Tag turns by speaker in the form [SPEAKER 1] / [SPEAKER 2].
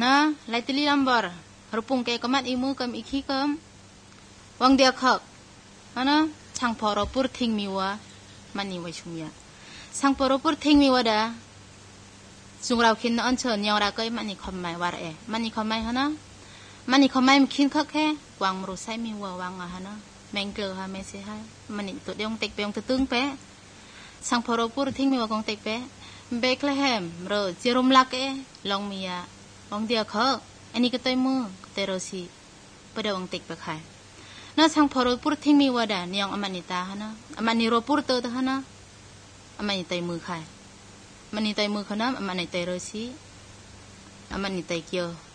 [SPEAKER 1] นะไลติลีลัมบอร์รูปุงเกก็มัดอีมือก็อีขี้ก็วังเดียกนะช่างพอเราพูดทิ้งมีวะมันนี่ไว้ชุมยาช่างพอเราพูดทิ้งมีวะเด้อจุงเราคิดนะอันเชิญยองเราก็มันนี่คอมไม่วาระมันนี่คอมไม่ฮะนะมันนี่คอมไม่คิดแค่วางรู้ใส่มีวะวางอะฮะนะแมงเกลือฮะไม่ใช่ให้มันนี่ตัวเดียวงเตกเปียงตัวตึงเป๊ะช่างพอเราพูดทิ้งมีวะกองเตกเป๊ะเบคเลยแฮมเราเจรุมลักลองมีอะวังเดียเขาอันนี้ก็ตัวมือก็ตัวเราสิประเดี๋ยววังเตกไปขายน่าช่างพอเราพูดทิ้งมีวะเด้อนี่ยองอามันนี่ตาฮะนะอามันนี่เราพูดตัวฮะนะอามันนี่ตัวมือขายมันนี่ตัวมือเขานะอามันนี่ตัวเราสิอามันนี่ตัวเกี่ยว